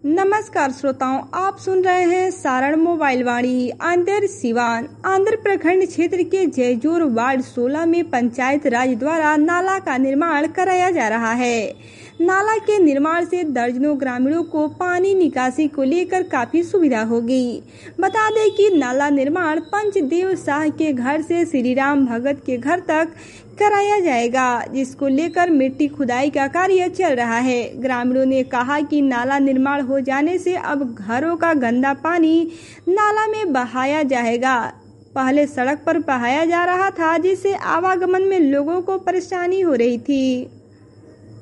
नमस्कार श्रोताओं, आप सुन रहे हैं सारण मोबाइल वाणी। आंध्र सिवान आंध्र प्रखंड क्षेत्र के जयजोर वार्ड 16 में पंचायत राज द्वारा नाला का निर्माण कराया जा रहा है। नाला के निर्माण से दर्जनों ग्रामीणों को पानी निकासी को लेकर काफी सुविधा होगी। बता दें कि नाला निर्माण पंचदेव शाह के घर से श्री राम भगत के घर तक कराया जाएगा, जिसको लेकर मिट्टी खुदाई का कार्य चल रहा है। ग्रामीणों ने कहा कि नाला निर्माण हो जाने से अब घरों का गंदा पानी नाला में बहाया जाएगा। पहले सड़क पर बहाया जा रहा था, जिससे आवागमन में लोगों को परेशानी हो रही थी।